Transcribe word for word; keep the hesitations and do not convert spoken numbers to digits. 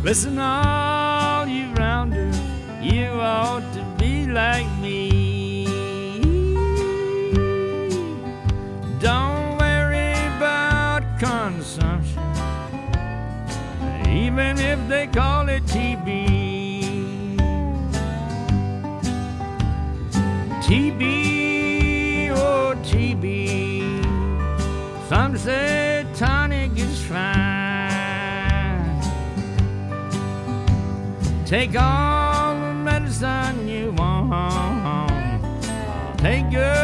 Listen, all you rounders, you ought to be like me. Don't worry about consumption, even if they call it T B. T B, oh T B, some say tonic is fine. Take all the medicine you want, take good